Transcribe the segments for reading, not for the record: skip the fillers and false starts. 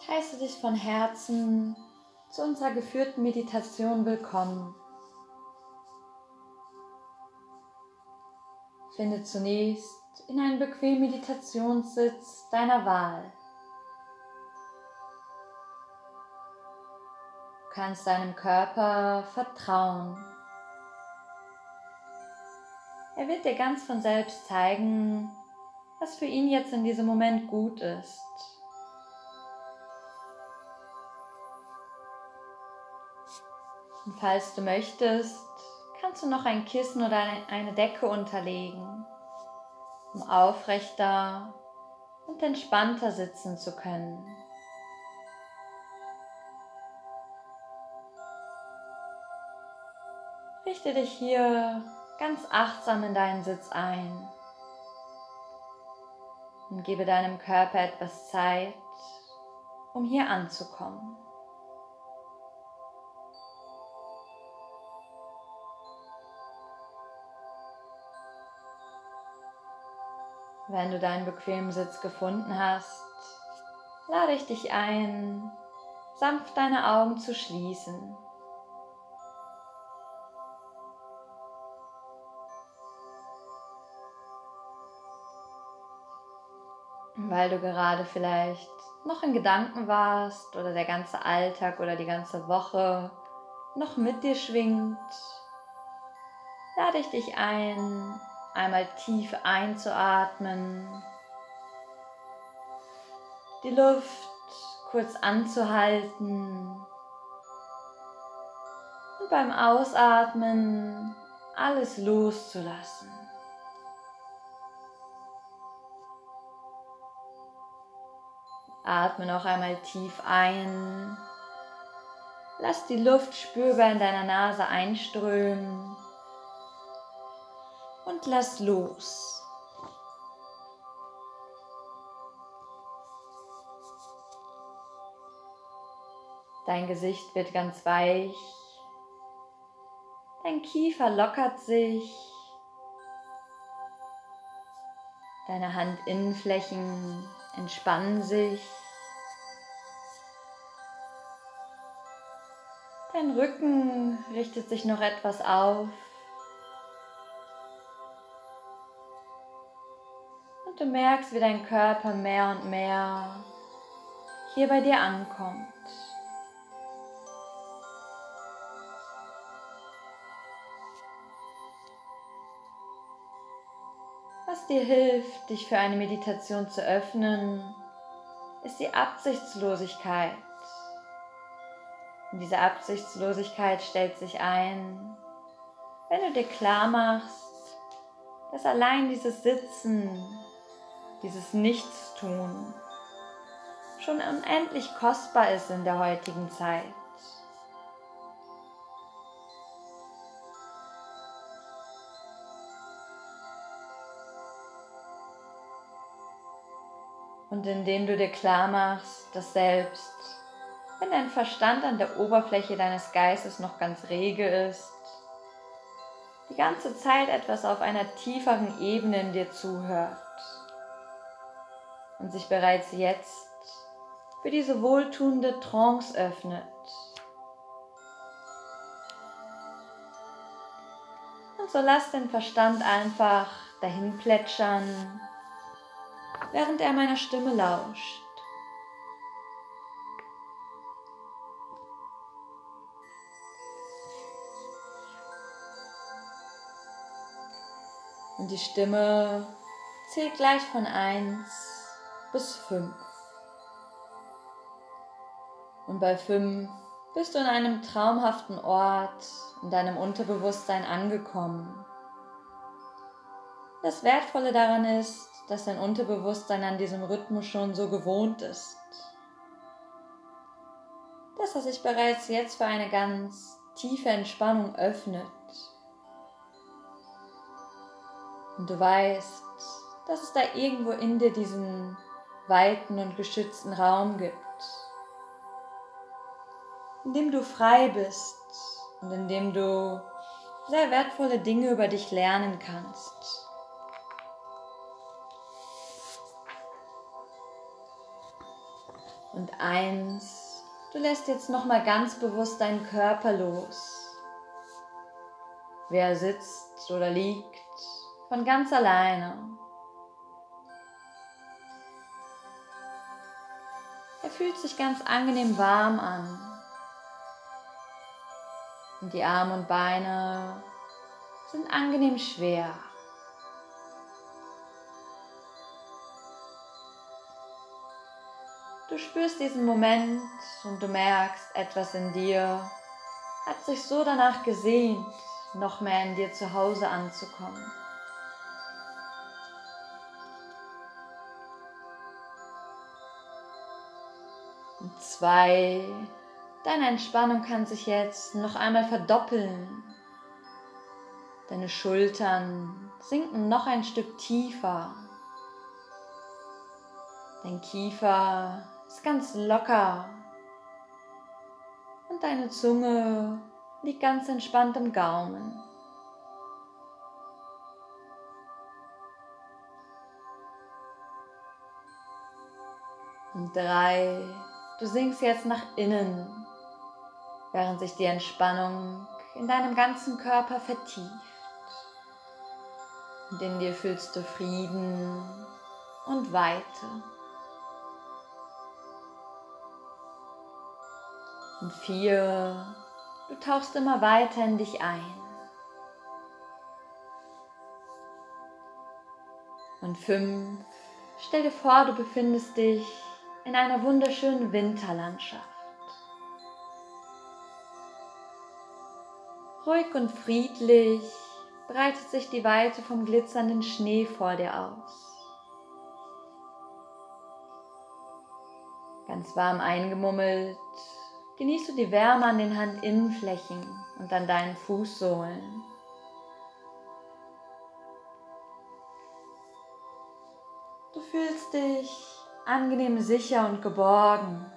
Ich heiße dich von Herzen zu unserer geführten Meditation willkommen. Finde zunächst in einen bequemen Meditationssitz deiner Wahl. Du kannst deinem Körper vertrauen. Er wird dir ganz von selbst zeigen, was für ihn jetzt in diesem Moment gut ist. Und falls du möchtest, kannst du noch ein Kissen oder eine Decke unterlegen, um aufrechter und entspannter sitzen zu können. Richte dich hier ganz achtsam in deinen Sitz ein und gebe deinem Körper etwas Zeit, um hier anzukommen. Wenn du deinen bequemen Sitz gefunden hast, lade ich dich ein, sanft deine Augen zu schließen. Weil du gerade vielleicht noch in Gedanken warst oder der ganze Alltag oder die ganze Woche noch mit dir schwingt, lade ich dich ein, einmal tief einzuatmen, die Luft kurz anzuhalten und beim Ausatmen alles loszulassen. Atme noch einmal tief ein, lass die Luft spürbar in deiner Nase einströmen und lass los. Dein Gesicht wird ganz weich, dein Kiefer lockert sich, deine Handinnenflächen entspannen sich, dein Rücken richtet sich noch etwas auf und du merkst, wie dein Körper mehr und mehr hier bei dir ankommt. Was dir hilft, dich für eine Meditation zu öffnen, ist die Absichtslosigkeit. Und diese Absichtslosigkeit stellt sich ein, wenn du dir klar machst, dass allein dieses Sitzen, dieses Nichtstun schon unendlich kostbar ist in der heutigen Zeit. Und indem du dir klar machst, dass selbst wenn dein Verstand an der Oberfläche deines Geistes noch ganz rege ist, die ganze Zeit etwas auf einer tieferen Ebene in dir zuhört und sich bereits jetzt für diese wohltuende Trance öffnet. Und so lass den Verstand einfach dahin plätschern, während er meiner Stimme lauscht. Und die Stimme zählt gleich von 1 bis 5. Und bei 5 bist du in einem traumhaften Ort in deinem Unterbewusstsein angekommen. Das Wertvolle daran ist, dass dein Unterbewusstsein an diesem Rhythmus schon so gewohnt ist, dass er sich bereits jetzt für eine ganz tiefe Entspannung öffnet. Und du weißt, dass es da irgendwo in dir diesen weiten und geschützten Raum gibt, in dem du frei bist und in dem du sehr wertvolle Dinge über dich lernen kannst. Und 1, du lässt jetzt nochmal ganz bewusst deinen Körper los. Wie er sitzt oder liegt, von ganz alleine. Er fühlt sich ganz angenehm warm an. Und die Arme und Beine sind angenehm schwer. Du spürst diesen Moment und du merkst, etwas in dir hat sich so danach gesehnt, noch mehr in dir zu Hause anzukommen. Und 2, deine Entspannung kann sich jetzt noch einmal verdoppeln. Deine Schultern sinken noch ein Stück tiefer. Dein Kiefer ist ganz locker und deine Zunge liegt ganz entspannt im Gaumen. Und 3, du sinkst jetzt nach innen, während sich die Entspannung in deinem ganzen Körper vertieft. Und in dir fühlst du Frieden und Weite. Und 4, du tauchst immer weiter in dich ein. Und 5, stell dir vor, du befindest dich in einer wunderschönen Winterlandschaft. Ruhig und friedlich breitet sich die Weite vom glitzernden Schnee vor dir aus. Ganz warm eingemummelt genießt du die Wärme an den Handinnenflächen und an deinen Fußsohlen. Du fühlst dich angenehm sicher und geborgen.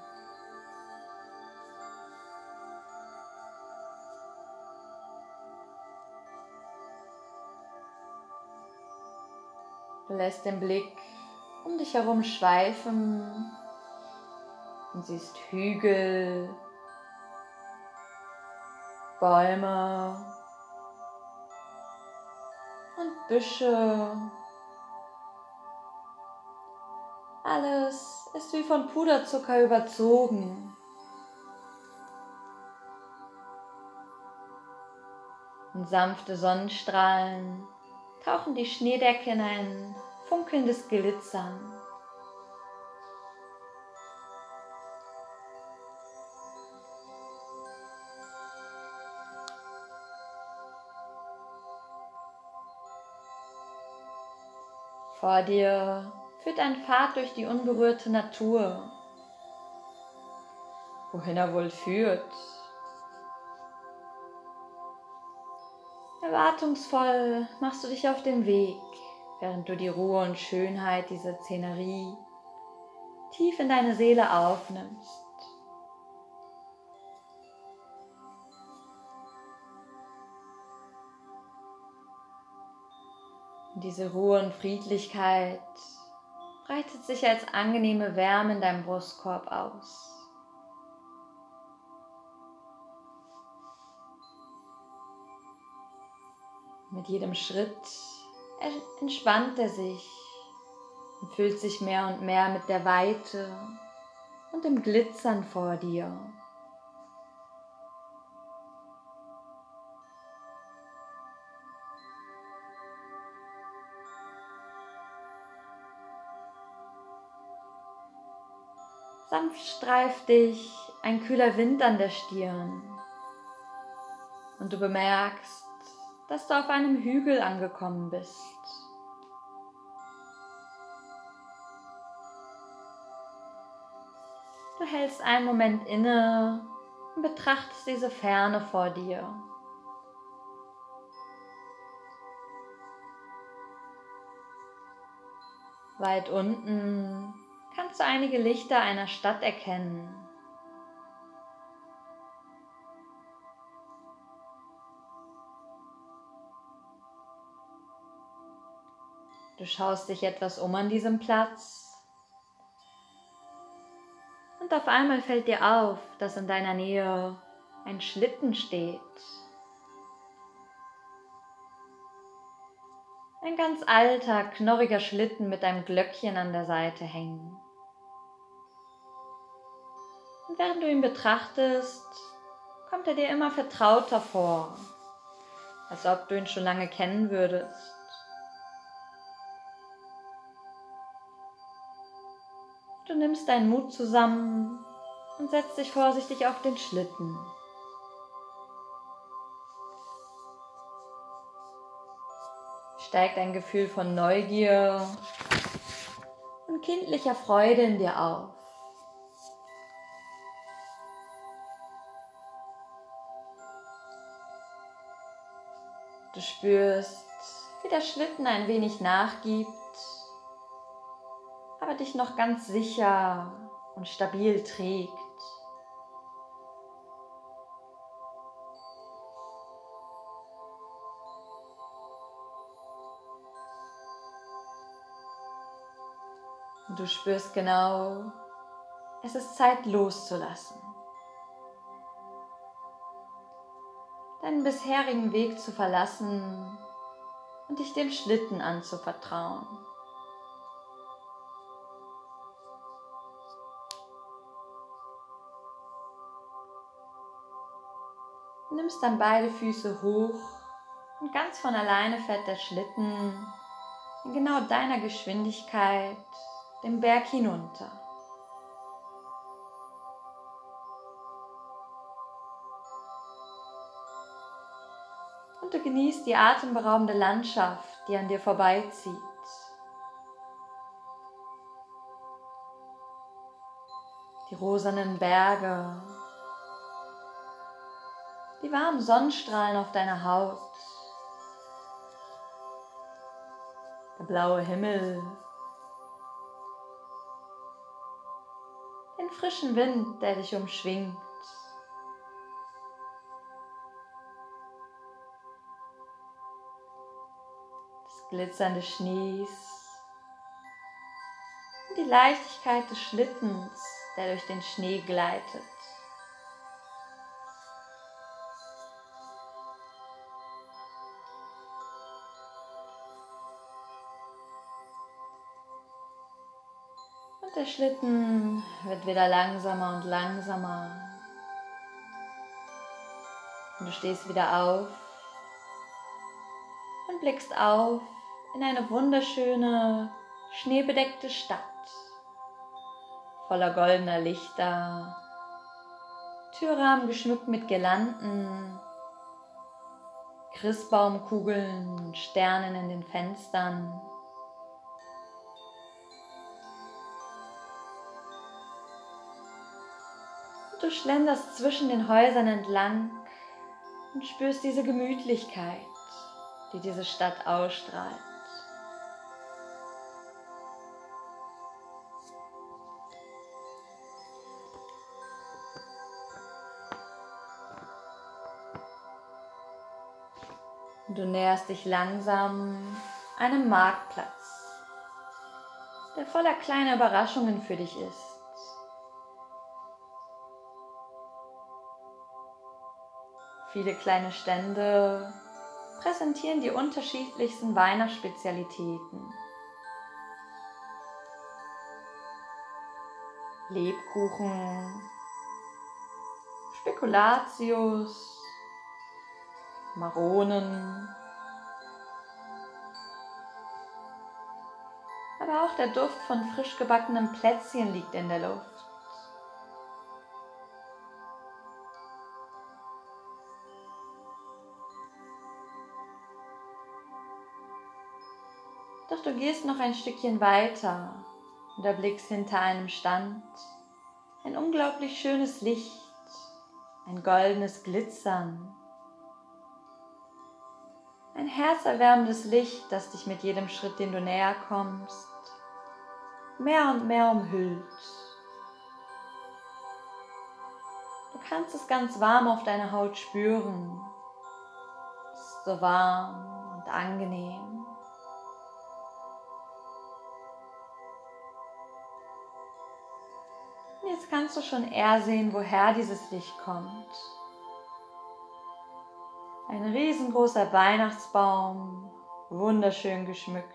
Du lässt den Blick um dich herum schweifen und siehst Hügel, Bäume und Büsche. Alles ist wie von Puderzucker überzogen. Und sanfte Sonnenstrahlen tauchen die Schneedecke in ein funkelndes Glitzern. Vor dir führt ein Pfad durch die unberührte Natur. Wohin er wohl führt? Erwartungsvoll machst du dich auf den Weg, während du die Ruhe und Schönheit dieser Szenerie tief in deine Seele aufnimmst. Und diese Ruhe und Friedlichkeit breitet sich als angenehme Wärme in deinem Brustkorb aus. Mit jedem Schritt entspannt er sich und füllt sich mehr und mehr mit der Weite und dem Glitzern vor dir. Sanft streift dich ein kühler Wind an der Stirn und du bemerkst, dass du auf einem Hügel angekommen bist. Du hältst einen Moment inne und betrachtest diese Ferne vor dir. Weit unten kannst du einige Lichter einer Stadt erkennen. Du schaust dich etwas um an diesem Platz und Und auf einmal fällt dir auf, dass in deiner Nähe ein Schlitten steht. Ein ganz alter, knorriger Schlitten mit einem Glöckchen an der Seite hängen. Und während du ihn betrachtest, kommt er dir immer vertrauter vor, als ob du ihn schon lange kennen würdest. Du nimmst deinen Mut zusammen und setzt dich vorsichtig auf den Schlitten. Steigt ein Gefühl von Neugier und kindlicher Freude in dir auf. Du spürst, wie der Schlitten ein wenig nachgibt, aber dich noch ganz sicher und stabil trägt. Und du spürst genau, es ist Zeit loszulassen. Deinen bisherigen Weg zu verlassen und dich dem Schlitten anzuvertrauen. Du nimmst dann beide Füße hoch und ganz von alleine fährt der Schlitten in genau deiner Geschwindigkeit den Berg hinunter. Und du genießt die atemberaubende Landschaft, die an dir vorbeizieht. Die rosanen Berge, die warmen Sonnenstrahlen auf deiner Haut, der blaue Himmel, den frischen Wind, der dich umschwingt. Das Glitzern des Schnees und die Leichtigkeit des Schlittens, der durch den Schnee gleitet. Und der Schlitten wird wieder langsamer und langsamer. Und du stehst wieder auf und blickst auf in eine wunderschöne, schneebedeckte Stadt, voller goldener Lichter, Türrahmen geschmückt mit Girlanden, Christbaumkugeln und Sternen in den Fenstern. Und du schlenderst zwischen den Häusern entlang und spürst diese Gemütlichkeit, die diese Stadt ausstrahlt. Und du näherst dich langsam einem Marktplatz, der voller kleiner Überraschungen für dich ist. Viele kleine Stände präsentieren die unterschiedlichsten Weihnachtsspezialitäten. Lebkuchen, Spekulatius, Maronen, aber auch der Duft von frisch gebackenen Plätzchen liegt in der Luft. Doch du gehst noch ein Stückchen weiter und erblickst hinter einem Stand ein unglaublich schönes Licht, ein goldenes Glitzern. Ein herzerwärmendes Licht, das dich mit jedem Schritt, den du näher kommst, mehr und mehr umhüllt. Du kannst es ganz warm auf deiner Haut spüren. Es ist so warm und angenehm. Jetzt kannst du schon eher sehen, woher dieses Licht kommt. Ein riesengroßer Weihnachtsbaum, wunderschön geschmückt.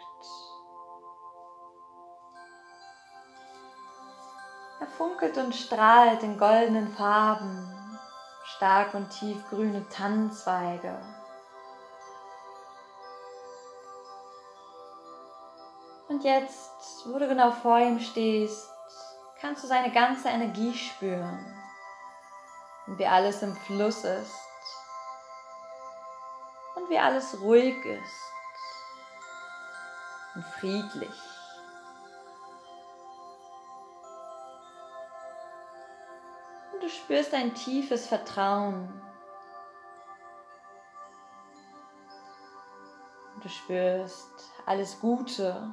Er funkelt und strahlt in goldenen Farben, stark und tiefgrüne Tannenzweige. Und jetzt, wo du genau vor ihm stehst, kannst du seine ganze Energie spüren und wie alles im Fluss ist und wie alles ruhig ist und friedlich. Und du spürst ein tiefes Vertrauen. Und du spürst alles Gute.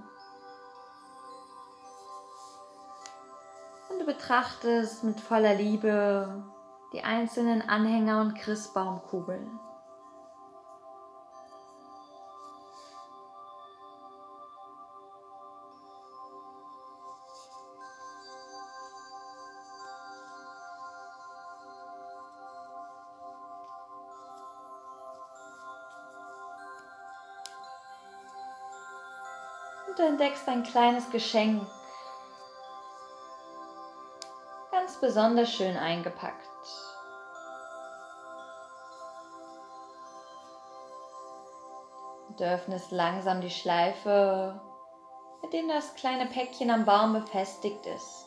Und du betrachtest mit voller Liebe die einzelnen Anhänger und Christbaumkugeln. Und du entdeckst ein kleines Geschenk, ganz besonders schön eingepackt. Du öffnest langsam die Schleife, mit dem das kleine Päckchen am Baum befestigt ist.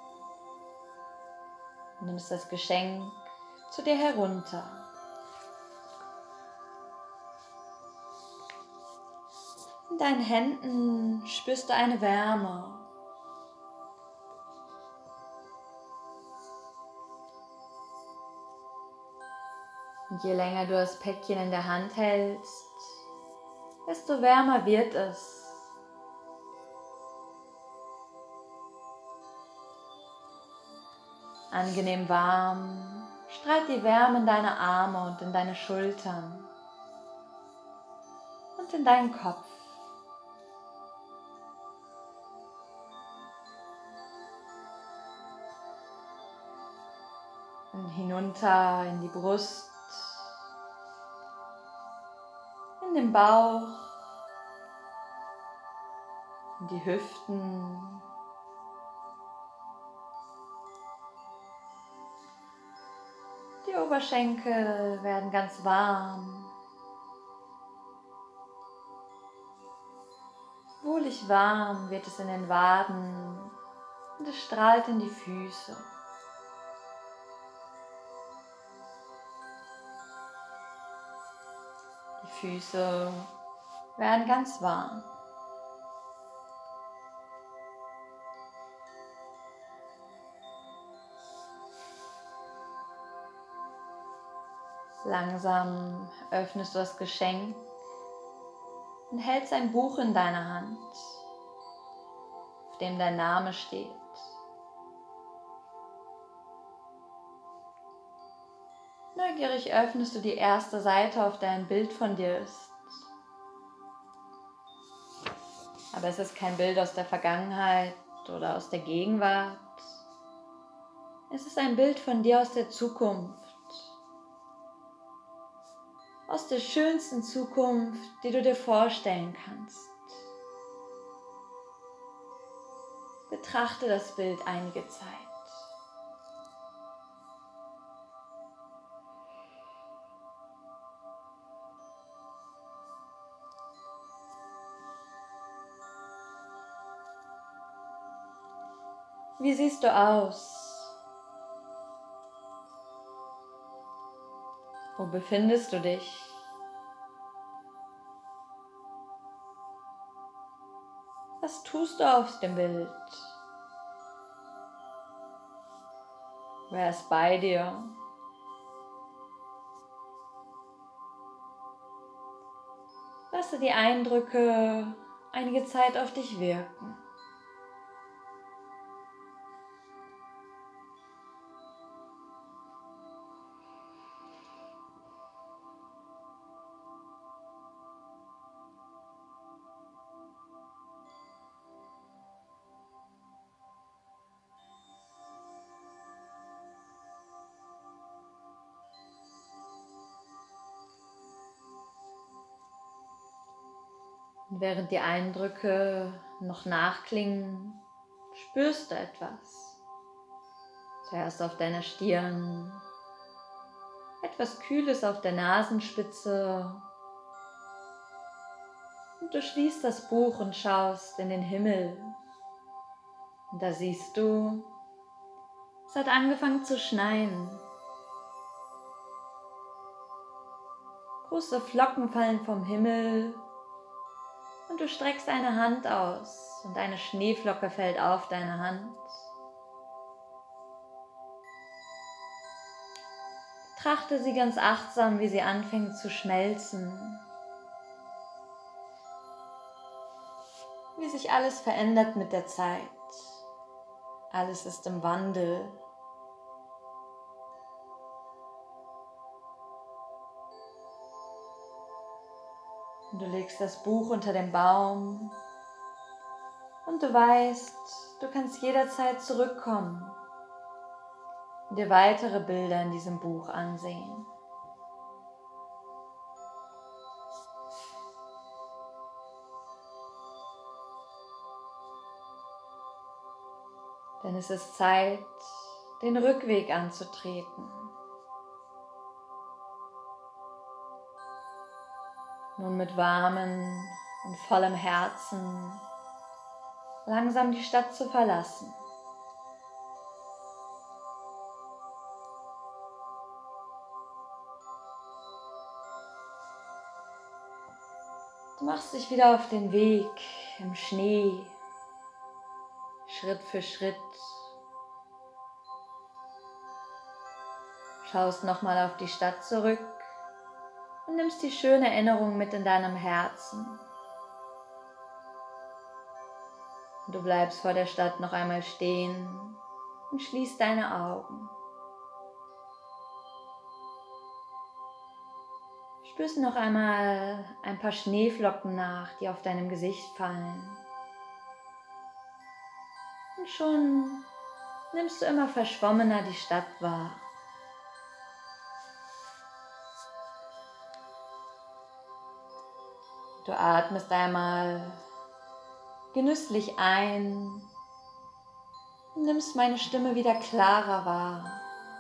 Du nimmst das Geschenk zu dir herunter. In deinen Händen spürst du eine Wärme. Und je länger du das Päckchen in der Hand hältst, desto wärmer wird es. Angenehm warm strahlt die Wärme in deine Arme und in deine Schultern und in deinen Kopf. Und hinunter in die Brust, in den Bauch, in die Hüften. Die Oberschenkel werden ganz warm. Wohlig warm wird es in den Waden und es strahlt in die Füße. Die Füße werden ganz warm. Langsam öffnest du das Geschenk und hältst ein Buch in deiner Hand, auf dem dein Name steht. Neugierig öffnest du die erste Seite, auf der ein Bild von dir ist. Aber es ist kein Bild aus der Vergangenheit oder aus der Gegenwart. Es ist ein Bild von dir aus der Zukunft. Aus der schönsten Zukunft, die du dir vorstellen kannst. Betrachte das Bild einige Zeit. Wie siehst du aus? Wo befindest du dich? Was tust du auf dem Bild? Wer ist bei dir? Lasse die Eindrücke einige Zeit auf dich wirken. Und während die Eindrücke noch nachklingen, spürst du etwas. Zuerst auf deiner Stirn, etwas Kühles auf der Nasenspitze. Und du schließt das Buch und schaust in den Himmel. Und da siehst du, es hat angefangen zu schneien. Große Flocken fallen vom Himmel und du streckst eine Hand aus und eine Schneeflocke fällt auf deine Hand. Betrachte sie ganz achtsam, wie sie anfängt zu schmelzen. Wie sich alles verändert mit der Zeit. Alles ist im Wandel. Und du legst das Buch unter den Baum und du weißt, du kannst jederzeit zurückkommen und dir weitere Bilder in diesem Buch ansehen. Denn es ist Zeit, den Rückweg anzutreten. Nun mit warmem und vollem Herzen langsam die Stadt zu verlassen. Du machst dich wieder auf den Weg im Schnee, Schritt für Schritt. Schaust nochmal auf die Stadt zurück und nimmst die schöne Erinnerung mit in deinem Herzen. Und du bleibst vor der Stadt noch einmal stehen und schließt deine Augen. Spürst noch einmal ein paar Schneeflocken nach, die auf deinem Gesicht fallen. Und schon nimmst du immer verschwommener die Stadt wahr. Du atmest einmal genüsslich ein und nimmst meine Stimme wieder klarer wahr.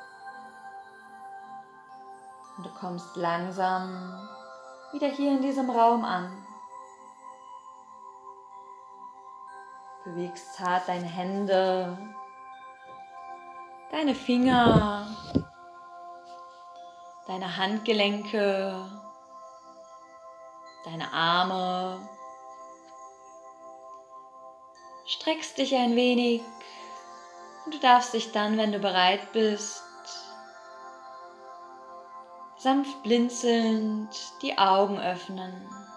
Und du kommst langsam wieder hier in diesem Raum an. Bewegst zart deine Hände, deine Finger, deine Handgelenke, deine Arme. Streckst dich ein wenig und du darfst dich dann, wenn du bereit bist, sanft blinzelnd die Augen öffnen.